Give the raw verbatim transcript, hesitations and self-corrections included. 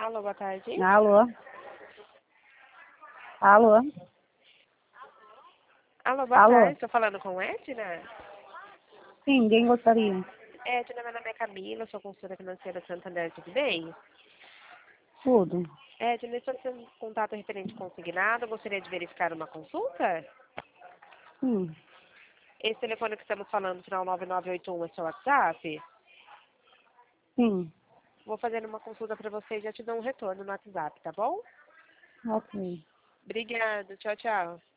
Alô, boa tarde. Alô? Alô? Alô, boa Alô? tarde. Estou falando com Edna? Sim, quem gostaria? Edna, meu nome é Camila, sou consultora financeira Santander, tudo bem? Tudo. Edna, estou sendo contato referente consignado, gostaria de verificar uma consulta? Sim, Esse telefone que estamos falando, final nove nove oito um, é seu WhatsApp? sim. Vou fazer uma consulta para você e já te dou um retorno no WhatsApp, tá bom? Ok. Obrigada, tchau, tchau.